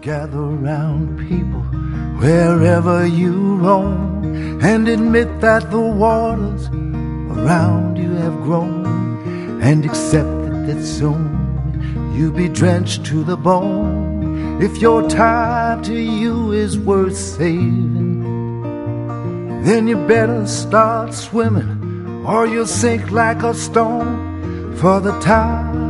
Gather round, people, wherever you roam, and admit that the waters around you have grown, and accept that soon you'll be drenched to the bone. If your time to you is worth saving, then you better start swimming, or you'll sink like a stone. For the time